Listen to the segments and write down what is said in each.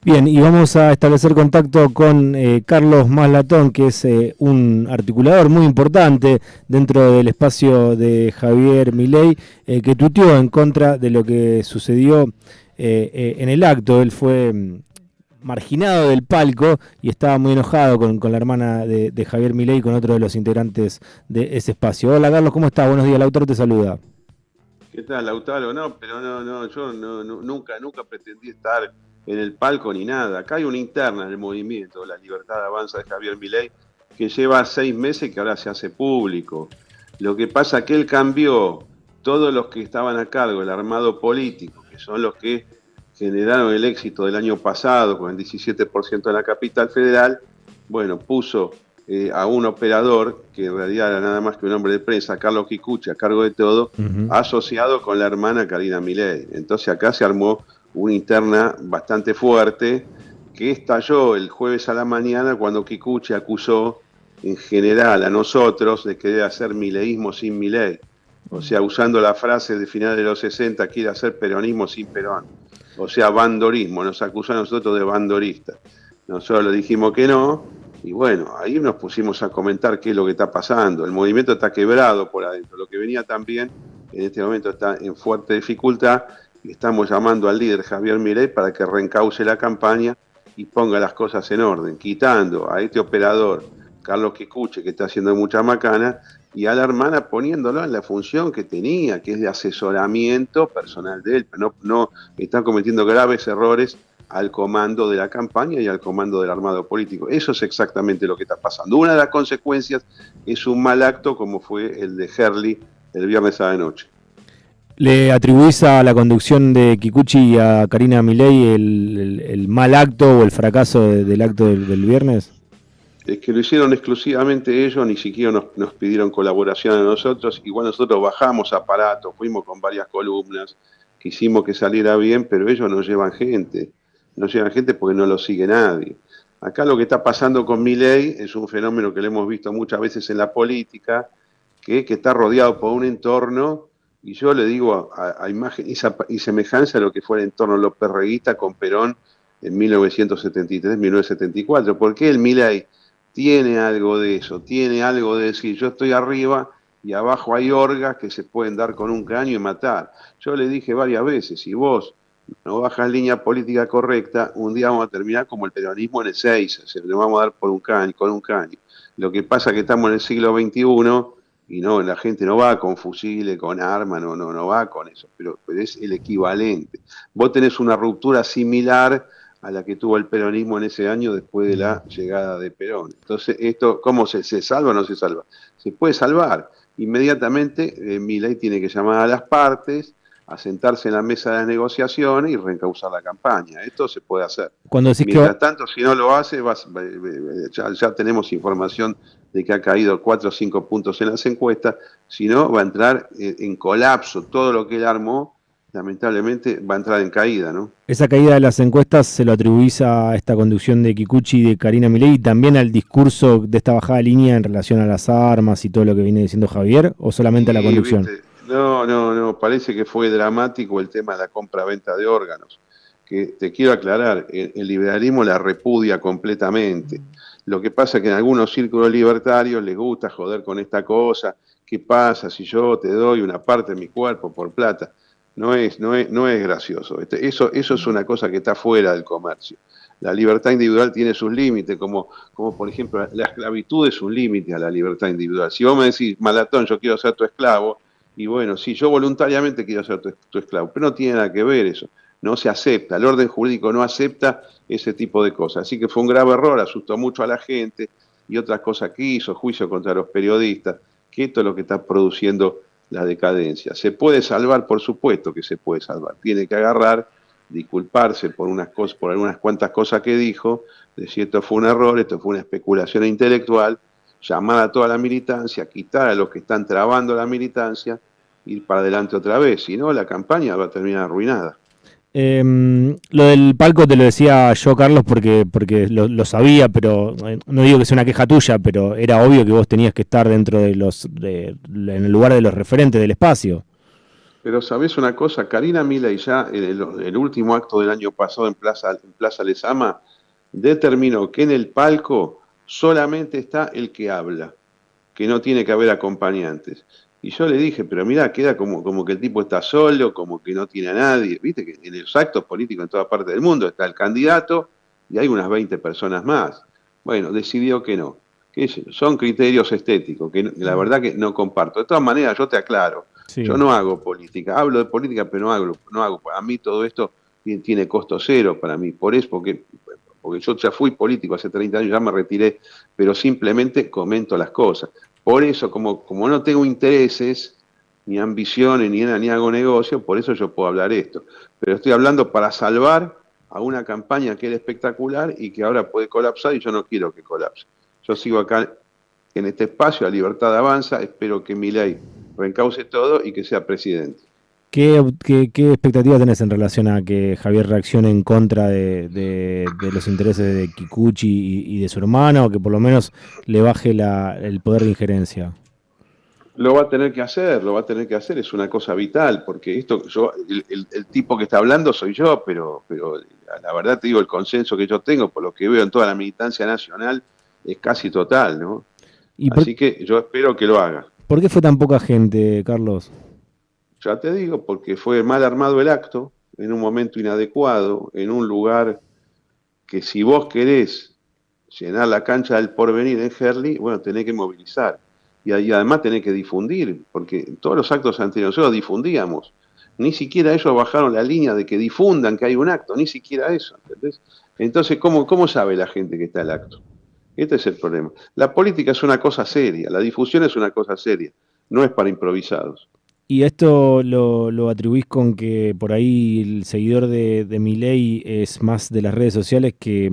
Bien, y vamos a establecer contacto con Carlos Maslatón, que es un articulador muy importante dentro del espacio de Javier Milei, que tuiteó en contra de lo que sucedió en el acto. Él fue marginado del palco y estaba muy enojado con la hermana de Javier Milei y con otro de los integrantes de ese espacio. Hola Carlos, ¿cómo estás? Buenos días, Lautaro te saluda. ¿Qué tal, Lautaro? No, pero yo nunca pretendí estar en el palco ni nada. Acá hay una interna en el movimiento, la Libertad Avanza de Javier Milei, que lleva 6 meses y que ahora se hace público. Lo que pasa es que él cambió todos los que estaban a cargo del armado político, que son los que generaron el éxito del año pasado con el 17% de la capital federal. Bueno, puso a un operador, que en realidad era nada más que un hombre de prensa, Carlos Kikuchi, a cargo de todo, asociado con la hermana Karina Milei. Entonces acá se armó una interna bastante fuerte, que estalló el jueves a la mañana cuando Kikuchi acusó en general a nosotros de querer hacer mileísmo sin Milei. O sea, usando la frase de finales de los 60, quiere hacer peronismo sin Perón. O sea, bandorismo, nos acusó a nosotros de bandoristas. Nosotros le dijimos que no, y bueno, ahí nos pusimos a comentar qué es lo que está pasando. El movimiento está quebrado por adentro, lo que venía también en este momento está en fuerte dificultad, y estamos llamando al líder Javier Milei para que reencauce la campaña y ponga las cosas en orden, quitando a este operador, Carlos Kikuchi, que está haciendo mucha macana, y a la hermana poniéndolo en la función que tenía, que es de asesoramiento personal de él. No están cometiendo graves errores al comando de la campaña y al comando del armado político. Eso es exactamente lo que está pasando. Una de las consecuencias es un mal acto como fue el de Herli el viernes a la noche. ¿Le atribuís a la conducción de Kikuchi y a Karina Milei el mal acto o el fracaso del acto del viernes? Es que lo hicieron exclusivamente ellos, ni siquiera nos pidieron colaboración a nosotros. Igual nosotros bajamos aparatos, fuimos con varias columnas, quisimos que saliera bien, pero ellos no llevan gente. No llegan gente porque no lo sigue nadie. Acá lo que está pasando con Milei es un fenómeno que lo hemos visto muchas veces en la política, que está rodeado por un entorno, y yo le digo a imagen y semejanza a lo que fue el entorno lópez-reguista con Perón en 1973-1974. Porque el Milei tiene algo de eso, tiene algo de decir, yo estoy arriba y abajo hay orgas que se pueden dar con un caño y matar. Yo le dije varias veces, si vos no bajas línea política correcta, un día vamos a terminar como el peronismo en Ezeiza, se lo vamos a dar por un caño, con un caño. Lo que pasa es que estamos en el siglo XXI y no, la gente no va con fusiles, con armas, no va con eso, pero es el equivalente. Vos tenés una ruptura similar a la que tuvo el peronismo en ese año después de la llegada de Perón. Entonces, esto, ¿cómo se salva o no se salva? Se puede salvar. Inmediatamente, Milei tiene que llamar a las partes, a sentarse en la mesa de las negociaciones y reencauzar la campaña. Esto se puede hacer. Mientras tanto, si no lo hace, ya tenemos información de que ha caído 4 o 5 puntos en las encuestas. Si no, va a entrar en colapso. Todo lo que él armó, lamentablemente, va a entrar en caída, ¿no? Esa caída de las encuestas se lo atribuís a esta conducción de Kikuchi y de Karina Milei y también al discurso de esta bajada de línea en relación a las armas y todo lo que viene diciendo Javier, o solamente a la conducción. ¿Viste? No, parece que fue dramático el tema de la compra-venta de órganos, que te quiero aclarar, el liberalismo la repudia completamente. Lo que pasa es que en algunos círculos libertarios les gusta joder con esta cosa. ¿Qué pasa si yo te doy una parte de mi cuerpo por plata? No es gracioso. Eso es una cosa que está fuera del comercio. La libertad individual tiene sus límites, como por ejemplo la esclavitud es un límite a la libertad individual. Si vos me decís, Maslatón, yo quiero ser tu esclavo, y bueno, sí, yo voluntariamente quiero ser tu esclavo, pero no tiene nada que ver eso, no se acepta, el orden jurídico no acepta ese tipo de cosas, así que fue un grave error, asustó mucho a la gente, y otras cosas que hizo, juicio contra los periodistas, que esto es lo que está produciendo la decadencia. ¿Se puede salvar? Por supuesto que se puede salvar, tiene que agarrar, disculparse por algunas cuantas cosas que dijo, decir esto fue un error, esto fue una especulación intelectual, llamar a toda la militancia, quitar a los que están trabando la militancia, ir para adelante otra vez, si no la campaña va a terminar arruinada. Lo del palco te lo decía yo, Carlos, porque lo sabía, pero no digo que sea una queja tuya, pero era obvio que vos tenías que estar dentro en el lugar de los referentes del espacio. Pero sabés una cosa, Karina Milei ya en el último acto del año pasado en Plaza Lezama determinó que en el palco solamente está el que habla, que no tiene que haber acompañantes. Y yo le dije, pero mira, queda como que el tipo está solo, como que no tiene a nadie. Viste que en los actos políticos en toda parte del mundo está el candidato y hay unas 20 personas más. Bueno, decidió que no. Son criterios estéticos, que la verdad que no comparto. De todas maneras, yo te aclaro, Sí. yo no hago política, hablo de política, pero no hago. A mí todo esto tiene costo cero para mí, porque yo ya fui político hace 30 años, ya me retiré, pero simplemente comento las cosas. Por eso, como no tengo intereses, ni ambiciones, ni hago negocio, por eso yo puedo hablar esto. Pero estoy hablando para salvar a una campaña que era espectacular y que ahora puede colapsar y yo no quiero que colapse. Yo sigo acá en este espacio, la libertad avanza, espero que Milei reencauce todo y que sea presidente. ¿Qué expectativa tenés en relación a que Javier reaccione en contra de los intereses de Kikuchi y de su hermano, o que por lo menos le baje el poder de injerencia? Lo va a tener que hacer, es una cosa vital, porque el tipo que está hablando soy yo, pero la verdad te digo, el consenso que yo tengo, por lo que veo en toda la militancia nacional, es casi total, ¿no? Así que yo espero que lo haga. ¿Por qué fue tan poca gente, Carlos? Ya te digo, porque fue mal armado el acto, en un momento inadecuado, en un lugar que si vos querés llenar la cancha del Porvenir en Herli, bueno, tenés que movilizar. Y además tenés que difundir, porque en todos los actos anteriores nosotros difundíamos. Ni siquiera ellos bajaron la línea de que difundan que hay un acto, ni siquiera eso, ¿entendés? Entonces, ¿cómo sabe la gente que está el acto? Este es el problema. La política es una cosa seria, la difusión es una cosa seria, no es para improvisados. ¿Y esto lo atribuís con que por ahí el seguidor de Milei es más de las redes sociales que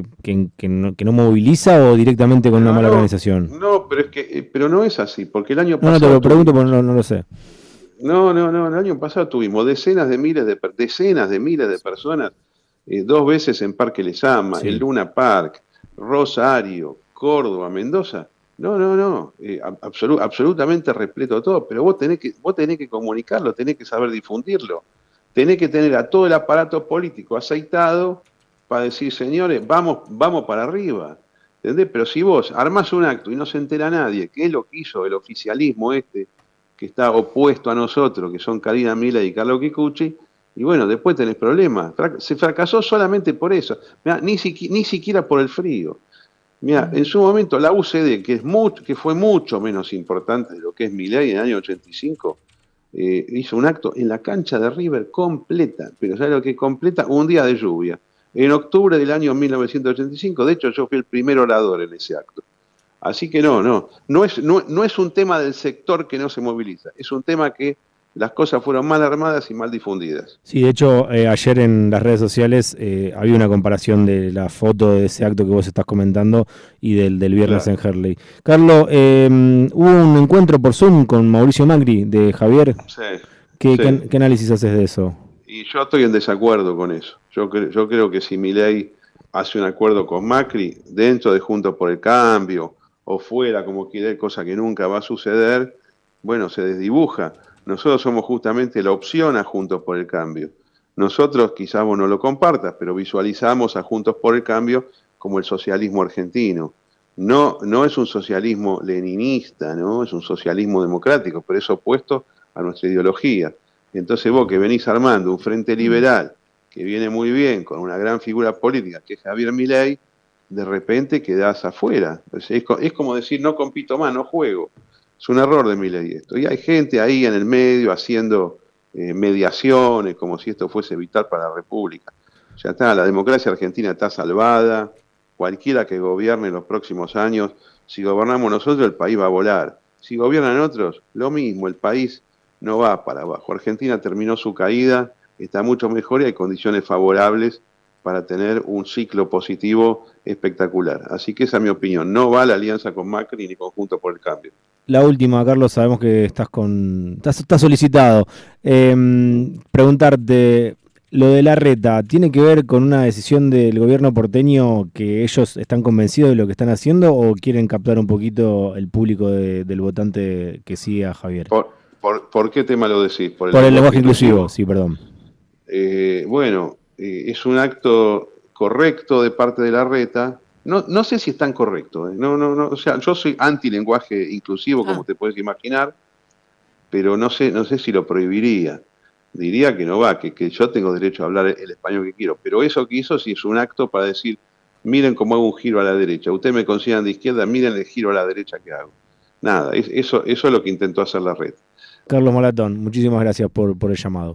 no moviliza, o directamente con una mala organización? No, pero no es así, porque el año pasado... No, te lo pregunto porque no lo sé. No, el año pasado tuvimos decenas de miles de personas, 2 veces en Parque Lezama, Sí. el Luna Park, Rosario, Córdoba, Mendoza. No, absolutamente repleto todo, pero vos tenés que comunicarlo, tenés que saber difundirlo, tenés que tener a todo el aparato político aceitado para decir, señores, vamos para arriba, ¿entendés? Pero si vos armás un acto y no se entera nadie, que es lo que hizo el oficialismo que está opuesto a nosotros, que son Karina Milei y Carlos Kikuchi, y bueno, después tenés problemas. Se fracasó solamente por eso, mirá, ni siquiera por el frío. Mira, en su momento la UCD, que fue mucho menos importante de lo que es Milei en el año 85, hizo un acto en la cancha de River completa, pero ¿sabes lo que es completa? Un día de lluvia. En octubre del año 1985, de hecho yo fui el primer orador en ese acto. Así que no es un tema del sector que no se moviliza, es un tema que las cosas fueron mal armadas y mal difundidas. Sí, de hecho, ayer en las redes sociales había una comparación de la foto de ese acto que vos estás comentando y del viernes, claro, en Herli. Carlos, hubo un encuentro por Zoom con Mauricio Macri de Javier. Sí. ¿Qué análisis haces de eso? Y yo estoy en desacuerdo con eso. Yo creo que si Milei hace un acuerdo con Macri, dentro de Juntos por el Cambio, o fuera, como quiera, cosa que nunca va a suceder, bueno, se desdibuja. Nosotros somos justamente la opción a Juntos por el Cambio. Nosotros, quizás vos no lo compartas, pero visualizamos a Juntos por el Cambio como el socialismo argentino. No es un socialismo leninista, ¿no? Es un socialismo democrático, pero es opuesto a nuestra ideología. Entonces vos que venís armando un frente liberal, que viene muy bien, con una gran figura política, que es Javier Milei, de repente quedás afuera. Es como decir, no compito más, no juego. Es un error de Milei esto. Y hay gente ahí en el medio haciendo mediaciones, como si esto fuese vital para la República. Ya está, la democracia argentina está salvada. Cualquiera que gobierne en los próximos años, si gobernamos nosotros, el país va a volar. Si gobiernan otros, lo mismo, el país no va para abajo. Argentina terminó su caída, está mucho mejor y hay condiciones favorables para tener un ciclo positivo espectacular. Así que esa es mi opinión. No va la alianza con Macri ni conjunto por el cambio. La última, Carlos, sabemos que estás solicitado. Preguntarte, lo de Larreta, ¿tiene que ver con una decisión del gobierno porteño que ellos están convencidos de lo que están haciendo, o quieren captar un poquito el público del votante que sigue a Javier? ¿Por qué tema lo decís? Por el lenguaje inclusivo, sí, perdón. Bueno, es un acto correcto de parte de Larreta. No sé si es tan correcto. No, o sea, yo soy anti-lenguaje inclusivo, como te puedes imaginar, pero no sé si lo prohibiría. Diría que no va, que yo tengo derecho a hablar el español que quiero. Pero eso que hizo sí es un acto para decir, miren cómo hago un giro a la derecha. Ustedes me consideran de izquierda, miren el giro a la derecha que hago. Nada, eso es lo que intentó hacer Larreta. Carlos Malatón, muchísimas gracias por el llamado.